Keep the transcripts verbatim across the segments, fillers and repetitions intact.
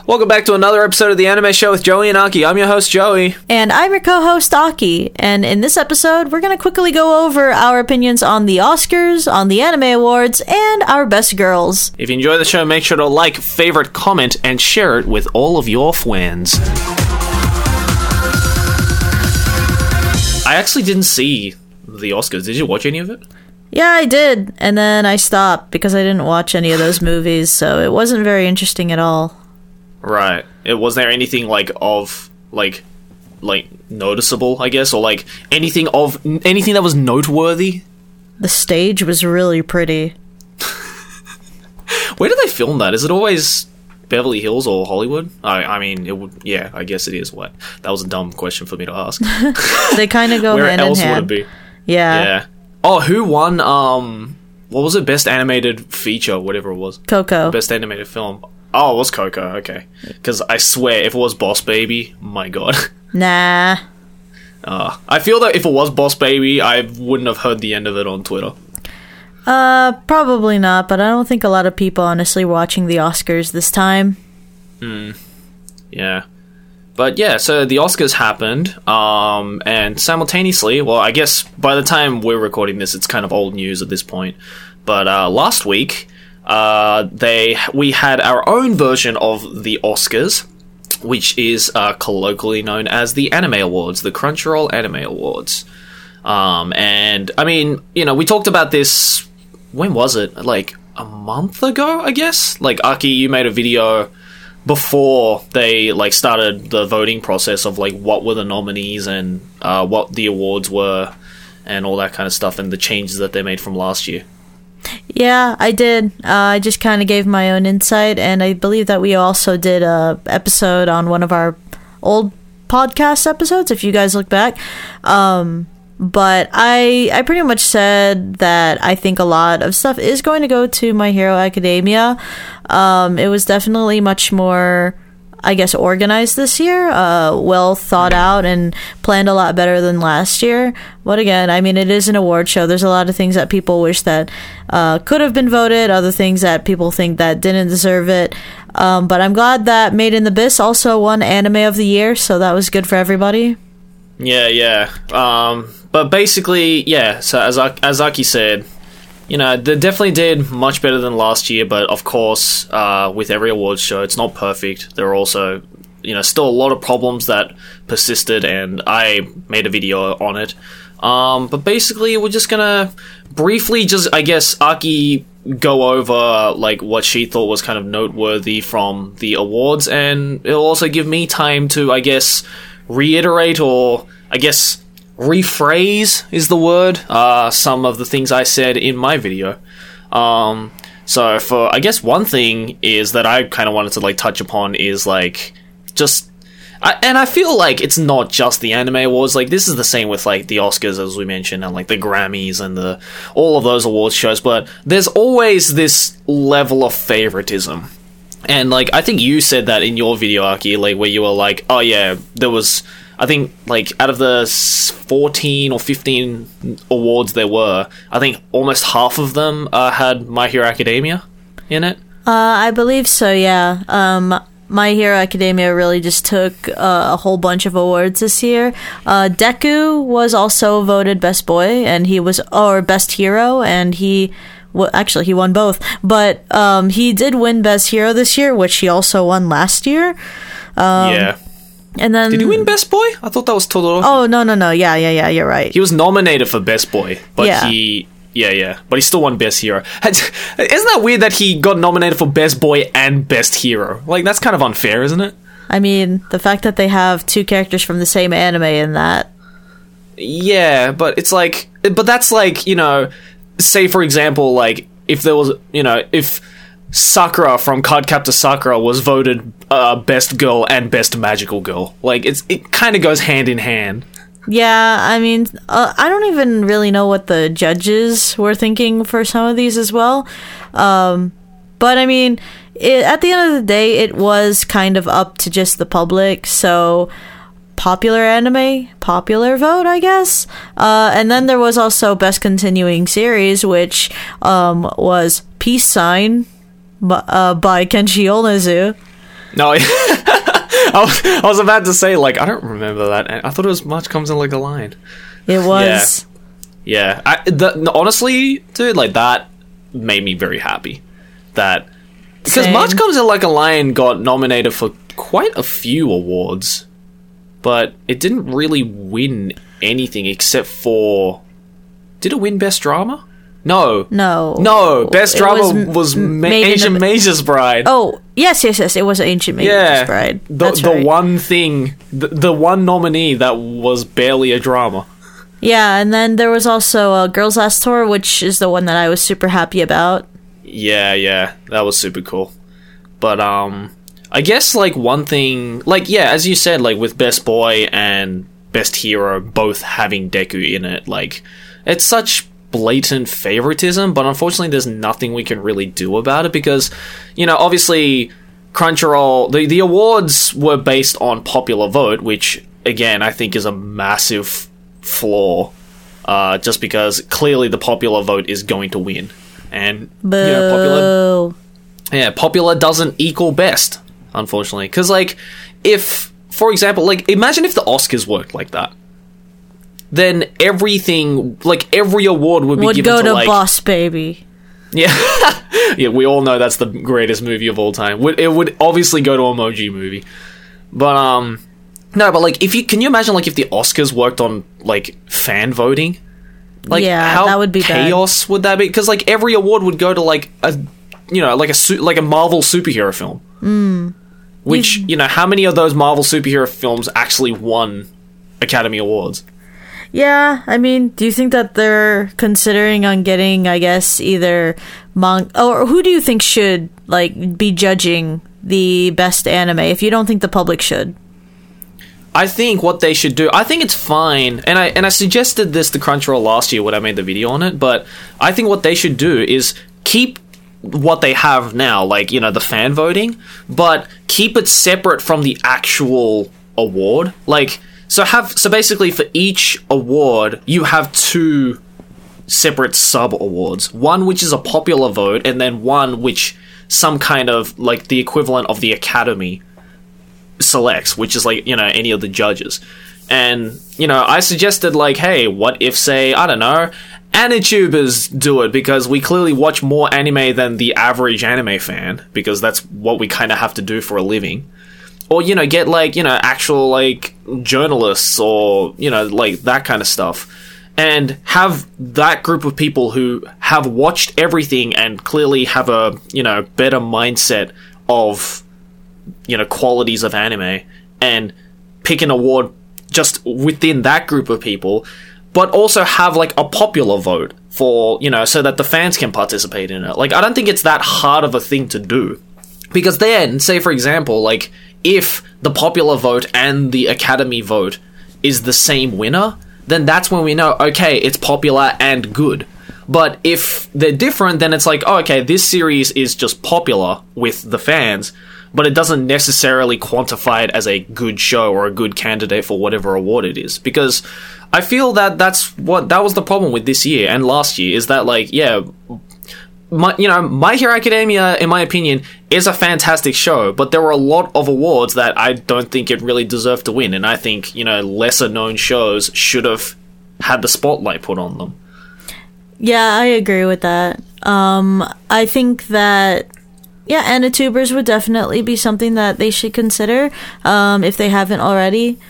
Welcome back to another episode of the Anime Show with Joey and Aki. I'm your host, Joey. And I'm your co-host, Aki. And in this episode, we're going to quickly go over our opinions on the Oscars, on the Anime Awards, and our best girls. If you enjoy the show, make sure to like, favorite, comment, and share it with all of your friends. I actually didn't see the Oscars. Did you watch any of it? Yeah, I did. And then I stopped because I didn't watch any of those movies, so it wasn't very interesting at all. Right. It was there anything like of like like noticeable, I guess, or like anything of anything that was noteworthy? The stage was really pretty. Where do they film that? Is it always Beverly Hills or Hollywood? I I mean, it would. Yeah, I guess it is. What? That was a dumb question for me to ask. They kind of go Where hand else in hand. would it be? Yeah. Yeah. Oh, who won? Um, what was it? Best animated feature, whatever it was. Coco. Best animated film. Oh, it was Coco. Okay. Because I swear, if it was Boss Baby, my god. Nah. Uh, I feel that if it was Boss Baby, I wouldn't have heard the end of it on Twitter. Uh, probably not, but I don't think a lot of people honestly were watching the Oscars this time. Hmm. Yeah. But yeah, so the Oscars happened, um, and simultaneously, well, I guess by the time we're recording this, it's kind of old news at this point. But uh, last week, uh, they we had our own version of the Oscars, which is uh, colloquially known as the Anime Awards, the Crunchyroll Anime Awards. Um, and I mean, you know, we talked about this. When was it? Like a month ago, I guess. Like Aki, you made a video before they like started the voting process of like what were the nominees and uh, what the awards were and all that kind of stuff and the changes that they made from last year. Yeah, I did. Uh, I just kind of gave my own insight, and I believe that we also did a episode on one of our old podcast episodes, if you guys look back. Um, but I I pretty much said that I think a lot of stuff is going to go to My Hero Academia. Um, it was definitely much more, I guess, organized this year, uh, well thought out and planned a lot better than last year. But again, I mean, it is an award show. There's a lot of things that people wish that uh, could have been voted, other things that people think that didn't deserve it. Um, but I'm glad that Made in the Abyss also won Anime of the Year, so that was good for everybody. Yeah, yeah. Um, but basically, yeah, so as, as Aki said, you know, they definitely did much better than last year, but of course, uh, with every awards show, it's not perfect. There are also, you know, still a lot of problems that persisted, and I made a video on it. Um, but basically, we're just gonna briefly just, I guess, Aki go over, like, what she thought was kind of noteworthy from the awards, and it'll also give me time to, I guess, reiterate or, I guess, rephrase is the word, uh, some of the things I said in my video. Um, so for, I guess one thing is that I kind of wanted to, like, touch upon is, like, just, I, and I feel like it's not just the Anime Awards, like, this is the same with, like, the Oscars, as we mentioned, and, like, the Grammys and the, all of those awards shows, but there's always this level of favoritism. And, like, I think you said that in your video, Aki, like, where you were like, oh yeah, there was, I think, like, out of the fourteen or fifteen awards there were, I think almost half of them uh, had My Hero Academia in it. Uh, I believe so, yeah. Um, My Hero Academia really just took uh, a whole bunch of awards this year. Uh, Deku was also voted Best Boy, and he was, or Best Hero, and he, well, actually, he won both. But um, he did win Best Hero this year, which he also won last year. Um, yeah. And then, did he win Best Boy? I thought that was Todoroki. Oh, no, no, no. Yeah, yeah, yeah, you're right. He was nominated for Best Boy, but yeah. he... Yeah, yeah. But he still won Best Hero. Isn't that weird that he got nominated for Best Boy and Best Hero? Like, that's kind of unfair, isn't it? I mean, the fact that they have two characters from the same anime in that. Yeah, but it's like... But that's like, you know... Say, for example, like, if there was... You know, if Sakura from Cardcaptor Sakura was voted uh, Best Girl and Best Magical Girl. Like, it's it kind of goes hand in hand. Yeah, I mean, uh, I don't even really know what the judges were thinking for some of these as well. Um, but I mean, it, at the end of the day, it was kind of up to just the public. So, popular anime, popular vote, I guess. Uh, and then there was also Best Continuing Series, which um, was Peace Sign by, uh, by Kenshi Yonezu. No, I was, I was about to say, like, I don't remember that. I thought it was March Comes in Like a Lion. It was. Yeah. yeah. I, the, honestly, dude, like, that made me very happy. That... Because Same. March Comes in Like a Lion got nominated for quite a few awards, but it didn't really win anything except for... Did it win Best Drama? No. No. No, Best It Drama was was, m- Ma- made in Ancient a- Mage's Bride. Oh, yes, yes, yes. It was Ancient Mage's yeah. Bride. The, That's the right. one thing, the, the one nominee that was barely a drama. Yeah, and then there was also uh, Girls Last Tour, which is the one that I was super happy about. Yeah, yeah, that was super cool. But, um, I guess, like, one thing, like, yeah, as you said, like, with Best Boy and Best Hero both having Deku in it, like, it's such blatant favoritism, but unfortunately there's nothing we can really do about it because, you know, obviously Crunchyroll, the, the awards were based on popular vote, which, again, I think is a massive flaw, uh, just because clearly the popular vote is going to win. And, Boo. you know, popular... Yeah, popular doesn't equal best, unfortunately. Because, like, if, for example, like, imagine if the Oscars worked like that. Then everything, like, every award would be Would given go to, to like... Boss Baby. Yeah. Yeah, we all know that's the greatest movie of all time. Would- It would obviously go to Emoji Movie. But, um... No, but, like, if you... Can you imagine, like, if the Oscars worked on, like, fan voting? Like, Yeah, how that would be bad. chaos would that be? Because, like, every award would go to, like, a... You know, like a su- like a Marvel superhero film. Mm. Which, you know, how many of those Marvel superhero films actually won Academy Awards? Yeah, I mean, do you think that they're considering on getting, I guess, either manga... Or who do you think should, like, be judging the best anime if you don't think the public should? I think what they should do, I think it's fine, and I and I suggested this to Crunchyroll last year when I made the video on it, but I think what they should do is keep what they have now, like, you know, the fan voting, but keep it separate from the actual award. Like, so have so basically for each award, you have two separate sub awards. One which is a popular vote, and then one which some kind of, like, the equivalent of the Academy selects, which is, like, you know, any of the judges. And, you know, I suggested, like, hey, what if, say, I don't know, Anitubers do it, because we clearly watch more anime than the average anime fan, because that's what we kind of have to do for a living. Or, you know, get, like, you know, actual, like, journalists, or, you know, like, that kind of stuff. And have that group of people who have watched everything and clearly have a, you know, better mindset of, you know, qualities of anime, and pick an award just within that group of people, but also have, like, a popular vote for, you know, so that the fans can participate in it. Like, I don't think it's that hard of a thing to do. Because then, say, for example, like, if the popular vote and the Academy vote is the same winner, then that's when we know, okay, it's popular and good. But if they're different, then it's like, oh, okay, this series is just popular with the fans, but it doesn't necessarily quantify it as a good show or a good candidate for whatever award it is. Because I feel that that's what that was the problem with this year and last year, is that, like, yeah, my, you know, My Hero Academia, in my opinion, is a fantastic show, but there were a lot of awards that I don't think it really deserved to win, and I think, you know, lesser known shows should have had the spotlight put on them. Yeah, I agree with that. Um, I think that, yeah, Anitubers would definitely be something that they should consider, um, if they haven't already.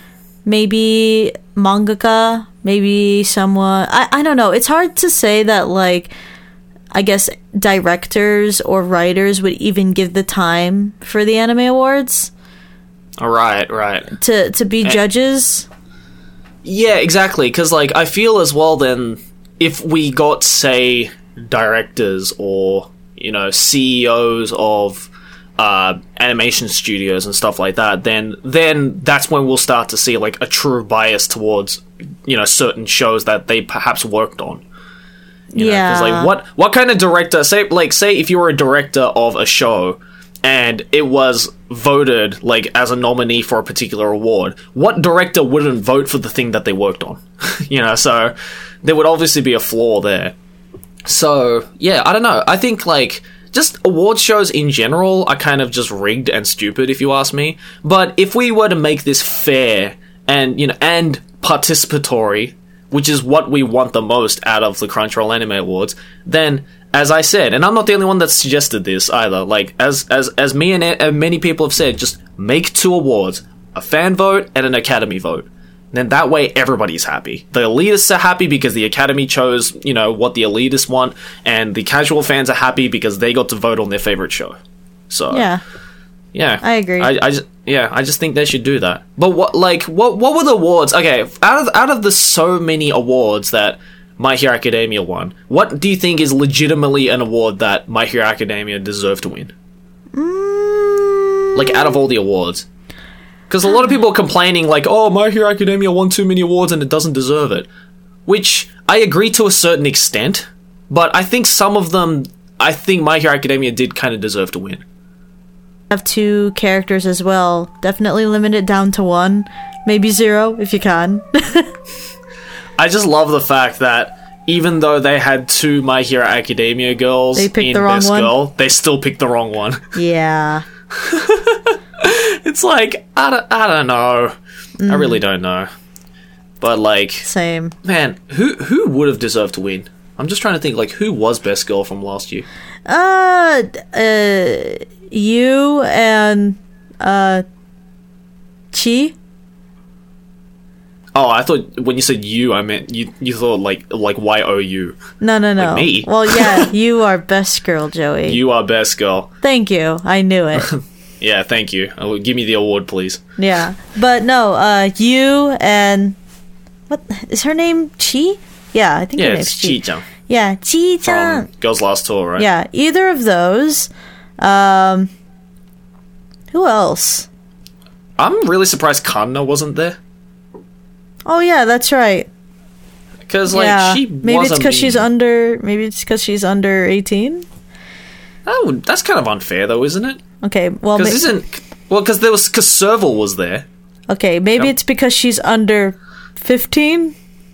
Maybe mangaka, maybe someone... I, I don't know. It's hard to say that, like, I guess directors or writers would even give the time for the anime awards. Right, right. To, to be and, judges. Yeah, exactly. Because, like, I feel as well then, if we got, say, directors or, you know, C E Os of uh, animation studios and stuff like that, then then that's when we'll start to see, like, a true bias towards, you know, certain shows that they perhaps worked on. You know, yeah. 'cause, like, what what kind of director? Say, like, say if you were a director of a show and it was voted, like, as a nominee for a particular award, what director wouldn't vote for the thing that they worked on? You know, so there would obviously be a flaw there. So yeah, I don't know. I think, like, just award shows in general are kind of just rigged and stupid, if you ask me. But if we were to make this fair and, you know, and participatory, which is what we want the most out of the Crunchyroll Anime Awards, then, as I said, and I'm not the only one that suggested this either, like, as as as me and, and many people have said, just make two awards, a fan vote and an Academy vote. Then that way everybody's happy. The elitists are happy because the Academy chose, you know, what the elitists want, and the casual fans are happy because they got to vote on their favorite show. So Yeah. Yeah. I agree. I, I just, yeah, I just think they should do that. But what, like, what what were the awards? Okay, out of out of the so many awards that My Hero Academia won, what do you think is legitimately an award that My Hero Academia deserved to win? Mm. Like, out of all the awards. Because a lot of people are complaining, like, oh, My Hero Academia won too many awards and it doesn't deserve it. Which, I agree to a certain extent, but I think some of them, I think My Hero Academia did kind of deserve to win. Have two characters as well. Definitely limit it down to one. Maybe zero, if you can. I just love the fact that even though they had two My Hero Academia girls They picked in the wrong Best one? Girl, they still picked the wrong one. Yeah. It's like, I don't, I don't know. Mm. I really don't know. But, like... Same. Man, who who would have deserved to win? I'm just trying to think, like, who was Best Girl from last year? Uh, uh, you and, uh, Chi? Oh, I thought when you said you, I meant you. You thought like like Y O U. No, no, no. Like me. Well, yeah, you are best girl, Joey. You are best girl. Thank you. I knew it. Yeah, thank you. Oh, give me the award, please. Yeah, but no, uh, you and what is her name? Chi? Yeah, I think Yeah, her it's name's Chi Chi. Chan Yeah, Chi Chan. from Girls Last Tour, right? Yeah, either of those. Um, who else? I'm really surprised Kanna wasn't there. Oh yeah, that's right. Because like yeah, she maybe was it's a because she's mean- under. Maybe it's because she's under eighteen. Oh, that's kind of unfair, though, isn't it? Okay, well, Because ma- isn't well because there was because Serval was there. okay, maybe Yep. it's because she's under fifteen.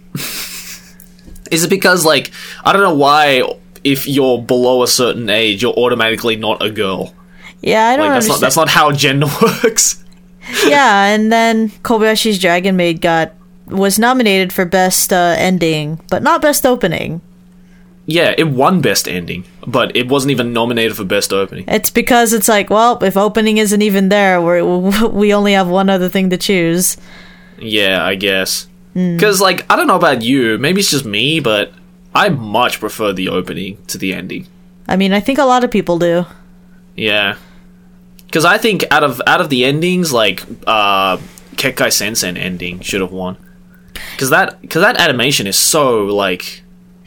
Is it because like I don't know why if you're below a certain age you're automatically not a girl? Yeah, I don't Like that's not understand. that's not how gender works. Yeah, and then Kobayashi's Dragon Maid got was nominated for best uh, ending, but not best opening. Yeah, it won best ending, but it wasn't even nominated for best opening. It's because it's like, well, if opening isn't even there, we we only have one other thing to choose. Yeah, I guess. Hmm. Because like I don't know about you, maybe it's just me, but I much prefer the opening to the ending. I mean, I think a lot of people do. Yeah. Because I think out of out of the endings, like uh, Kekkai Sensen ending should have won. Because that because that animation is so like,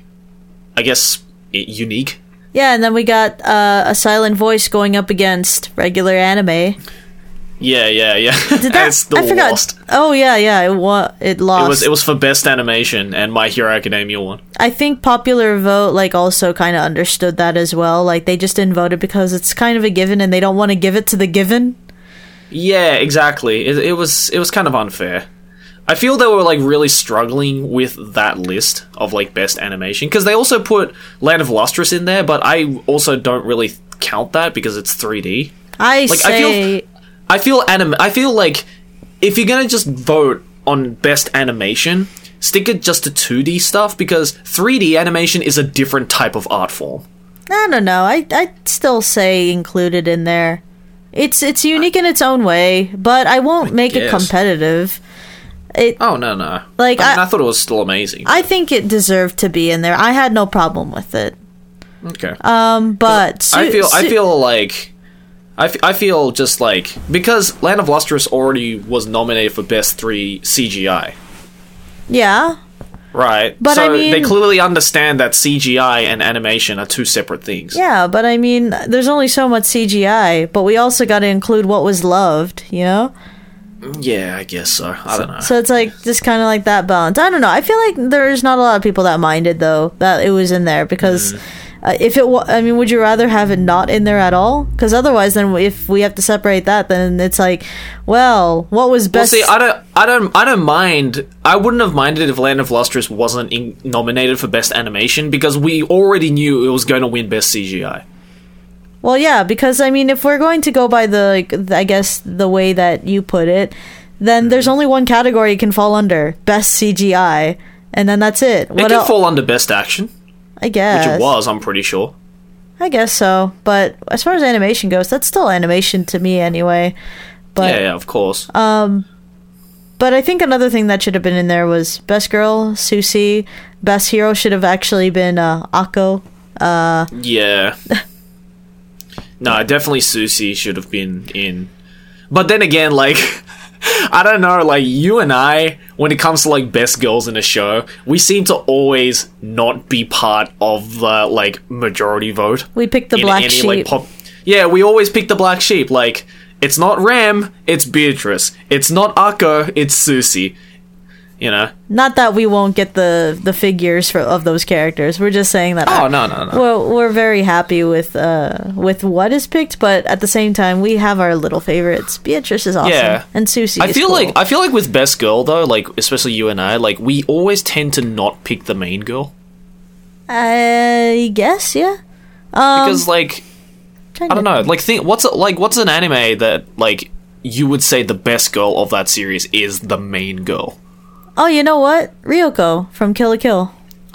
I guess i- unique. Yeah, and then we got uh, a silent voice going up against regular anime. Yeah, yeah, yeah. Did that? It's still I forgot. lost. Oh yeah, yeah. It wa- It lost. It was it was for best animation, and My Hero Academia won. I think popular vote like also kind of understood that as well. Like they just didn't vote it because it's kind of a given, and they don't want to give it to the given. Yeah, exactly. It, it was it was kind of unfair. I feel they were like really struggling with that list of like best animation because they also put Land of Lustrous in there, but I also don't really count that because it's three D. I Like, I feel- say. I feel anim- I feel like if you're gonna just vote on best animation, stick it just to two D stuff because three D animation is a different type of art form. I don't know. I I still say included in there. It's it's unique in its own way, but I won't make it guess. competitive. It Oh no no! Like, I, mean, I- I thought it was still amazing. I think it deserved to be in there. I had no problem with it. okay. Um, but I Su- feel I Su- feel like I, f- I feel just like because Land of Lustrous already was nominated for best three C G I, yeah. right? But so I mean- they clearly understand that C G I and animation are two separate things. Yeah, but I mean, there's only so much C G I, but we also got to include what was loved, you know? Yeah, I guess so. I don't know. So it's like just kind of like that balance. I don't know. I feel like there's not a lot of people that minded though that it was in there because Mm. uh, if it, wa- I mean, would you rather have it not in there at all? Because otherwise, then if we have to separate that, then it's like, well, what was Well, best? see, I don't, I don't, I don't mind. I wouldn't have minded if Land of Lustrous wasn't in, nominated for best animation because we already knew it was going to win best C G I. Well, yeah, because I mean, if we're going to go by the, like, I guess the way that you put it, then there's only one category it can fall under: best C G I, and then that's it. It can el- fall under best action, I guess. which it was. I'm pretty sure. I guess so, but as far as animation goes, that's still animation to me anyway. But yeah, yeah, of course. um, but I think another thing that should have been in there was best girl, Susie. Best hero should have actually been uh, Akko. Uh, yeah. No, definitely Susie should have been in. But then again, like, I don't know, like, you and I, when it comes to, like, best girls in a show, we seem to always not be part of the, like, majority vote. we picked the in black any, sheep. like, pop- yeah, we always pick the black sheep. Like, it's not Ram, it's Beatrice. It's not Akko, it's Susie. You know? Not that we won't get the the figures for, of those characters. We're just saying that. Oh, I, no, no, no. We're, we're very happy with uh with what is picked, but at the same time, we have our little favorites. Beatrice is awesome, Yeah. and Susie. I is feel cool. like I feel like with best girl though, like especially you and I, like we always tend to not pick the main girl I guess, yeah. Um, because like I don't know, like think what's a, like what's an anime that like you would say the best girl of that series is the main girl? Oh, you know what? Ryoko from Kill la Kill.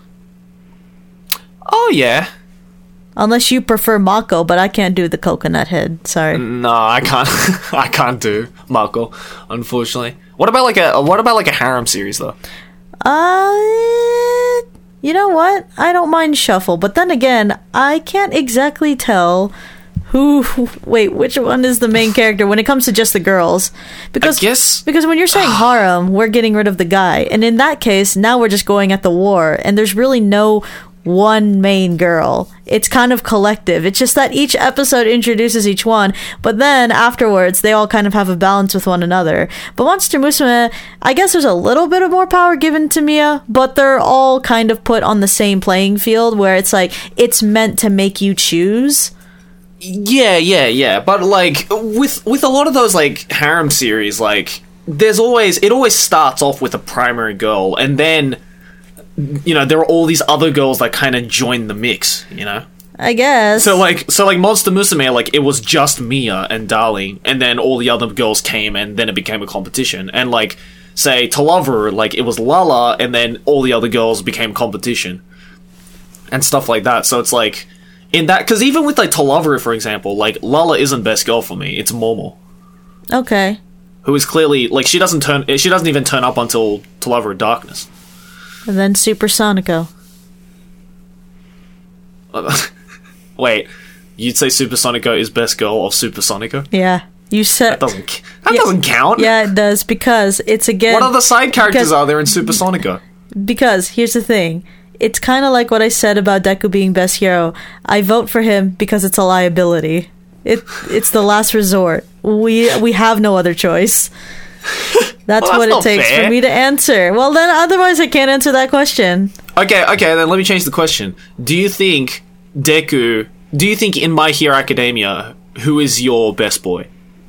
Oh yeah, Unless you prefer Mako, but I can't do the coconut head. Sorry. no, I can't. I can't do Mako, unfortunately. What about like a what about like a harem series though? Uh, you know what? I don't mind Shuffle, but then again, I can't exactly tell who. Wait, which one is the main character when it comes to just the girls? Because I guess because when you're saying harem, we're getting rid of the guy, and in that case, now we're just going at the war, and there's really no one main girl. It's kind of collective. It's just that each episode introduces each one, but then afterwards they all kind of have a balance with one another. But Monster Musume, I guess there's a little bit of more power given to Mia, but they're all kind of put on the same playing field where it's like it's meant to make you choose. Yeah, yeah, yeah. But like with with a lot of those like harem series, like there's always it always starts off with a primary girl, and then you know there are all these other girls that kind of join the mix. You know. I guess. So like so like Monster Musume, like it was just Mia and Darling, and then all the other girls came, and then it became a competition. And like say To Lover, like it was Lala, and then all the other girls became competition, and stuff like that. So it's like. In that, because even with like To Lover, for example, like Lala isn't best girl for me. It's Momo, Okay. who is clearly like she doesn't turn. She doesn't even turn up until To Lover Darkness. And then Super Sonico. Wait, you'd say Super Sonico is best girl of Super Sonico? Yeah. You said That doesn't. c- That Yeah. doesn't count. Yeah, it does, because it's again What other side characters because- are there in Super Sonico? Because here's the thing. It's kind of like what I said about Deku being best hero. I vote for him because it's a liability. It it's the last resort. We we have no other choice. That's Well, what that's it not takes fair. for me to answer. Well, then otherwise I can't answer that question. Okay, okay. Then let me change the question. Do you think Deku? Do you think in My Hero Academia, who is your best boy?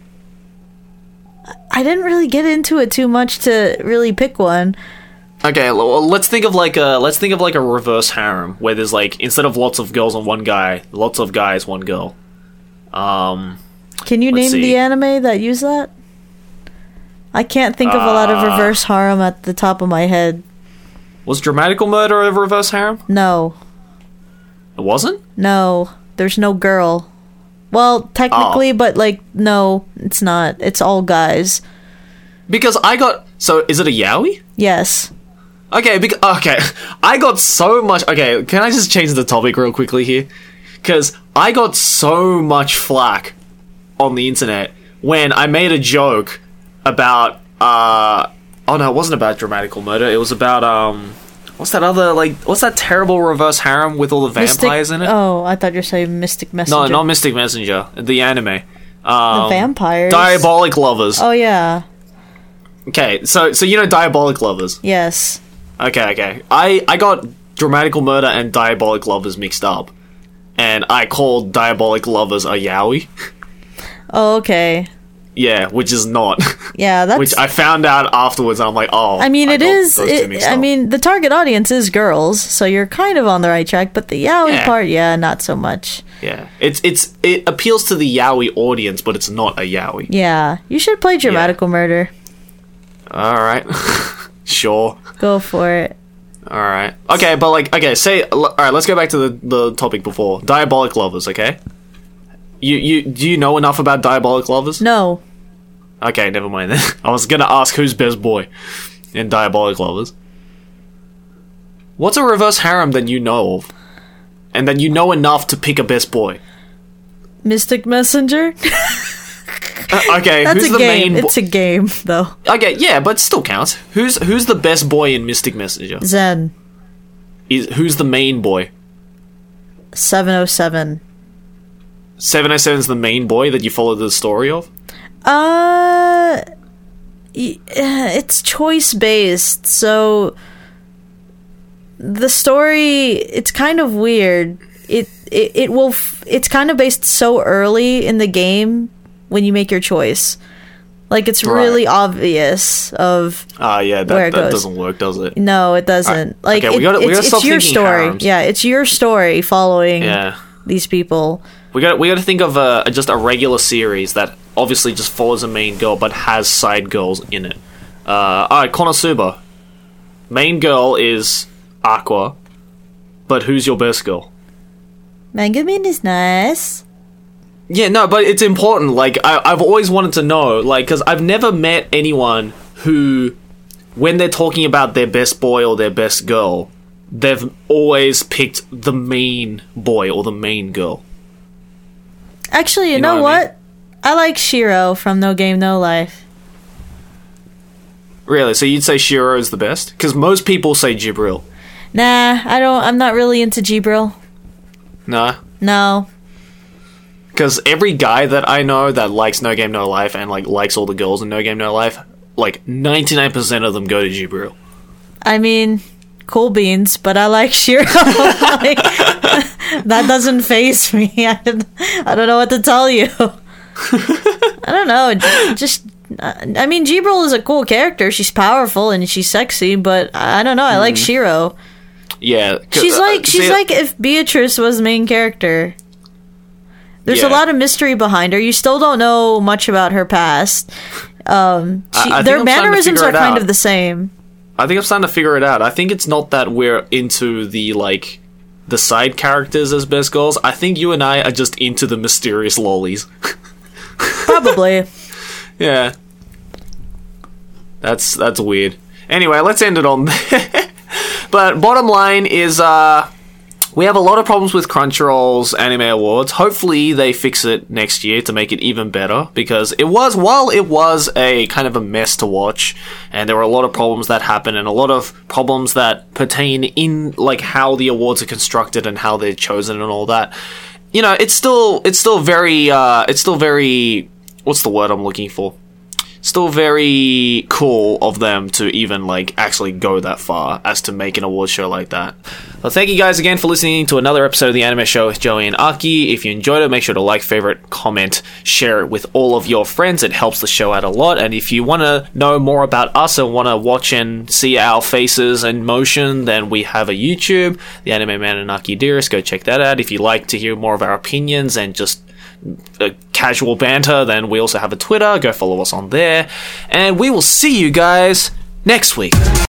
I didn't really get into it too much to really pick one. Okay, well, let's think of like a let's think of like a reverse harem where there's like instead of lots of girls on one guy, lots of guys, one girl. Um, Can you Let's name see. the anime that use that? I can't think of a lot of Uh, reverse harem at the top of my head. was Dramatical Murder a reverse harem? No. It wasn't. No, there's no girl. Well, technically, Oh. but like, no, it's not. It's all guys. Because I got so is it a yaoi? Yes. Okay, because okay, I got so much. Okay, can I just change the topic real quickly here? Because I got so much flack on the internet when I made a joke about. uh Oh no, it wasn't about Dramatical Murder. It was about um. What's that other like? What's that terrible reverse harem with all the vampires Mystic- in it? Oh, I thought you were saying Mystic Messenger. no, not Mystic Messenger. The anime. Um, the vampires. Diabolic Lovers. Oh yeah. Okay, so so you know Diabolic Lovers. Yes. Okay, okay. I, I got Dramatical Murder and Diabolic Lovers mixed up. And I called Diabolic Lovers a yaoi. Oh, okay. Yeah, which is not. Yeah, that's. Which I found out afterwards, and I'm like, oh. I mean, I it got is. those two It, mixed I up. mean, the target audience is girls, so you're kind of on the right track. But the yaoi Yeah. part, yeah, not so much. Yeah, it's it's it appeals to the yaoi audience, but it's not a yaoi. Yeah, you should play Dramatical Murder. All right, sure. Go for it. All right. Okay, but like, okay, say, all right. Let's go back to the the topic before Diabolic Lovers. Okay. You you do you know enough about Diabolic Lovers? No. Okay, never mind then. I was gonna ask who's best boy in Diabolic Lovers. What's a reverse harem that you know of, and that you know enough to pick a best boy? Mystic Messenger. Uh, okay, That's who's a the game. main? Bo- It's a game, though. okay, yeah, but still counts. Who's who's the best boy in Mystic Messenger? Zen. Is who's the main boy? seven oh seven. seven oh seven is the main boy that you follow the story of? Uh, y- uh, it's choice based, so the story, it's kind of weird. It it, it will. F- it's kind of based so early in the game when you make your choice. Like, it's Right. really obvious of Ah, yeah, that, where it that goes. doesn't work, does it? no, it doesn't. Like, okay, we it- gotta- we it's, gotta stop it's your thinking story. harems. Yeah, it's your story following Yeah. these people. We got we got to think of a, just a regular series that obviously just follows a main girl but has side girls in it. Uh, all right, Konosuba. Main girl is Aqua, but who's your best girl? Megumin is nice. Yeah, no, but it's important. Like, I, I've always wanted to know, like, because I've never met anyone who, when they're talking about their best boy or their best girl, they've always picked the main boy or the main girl. Actually, you, You know know, what I what? I like Shiro from No Game No Life. Really? So you'd say Shiro is the best? Because most people say Jibril. Nah, I don't. I'm not really into Jibril. Nah. No. Because every guy that I know that likes No Game No Life and like likes all the girls in No Game No Life, like ninety-nine percent of them go to Jibril. I mean, cool beans, but I like Shiro. Like, that doesn't faze me. I don't, I don't know what to tell you. I don't know. Just, I mean, Jibril is a cool character. She's powerful and she's sexy, but I don't know. I like Shiro. Yeah. 'cause, She's uh, like she's see- like if Beatrice was the main character. There's Yeah. a lot of mystery behind her. You still don't know much about her past. Um, she, I- I think their I'm starting to mannerisms figure are it kind out. of the same. I think I'm starting to figure it out. I think it's not that we're into the, like, the side characters as best girls. I think you and I are just into the mysterious lollies. Probably. Yeah. That's that's weird. Anyway, let's end it on there. But bottom line is, uh, we have a lot of problems with Crunchyroll's Anime Awards. Hopefully they fix it next year to make it even better, because it was, while it was a kind of a mess to watch, and there were a lot of problems that happened, and a lot of problems that pertain in, like, how the awards are constructed and how they're chosen and all that, you know, it's still, it's still very, uh, it's still very, what's the word I'm looking for? Still very cool of them to even, like, actually go that far as to make an award show like that. Well, thank you guys again for listening to another episode of The Anime Show with Joey and Aki. If you enjoyed it, make sure to like, favorite, comment, share it with all of your friends. It helps the show out a lot. And if you want to know more about us and want to watch and see our faces in motion, then we have a YouTube, The Anime Man and Aki Dearest. Go check that out. If you like to hear more of our opinions and just uh, casual banter, then we also have a Twitter. Go follow us on there. And we will see you guys next week.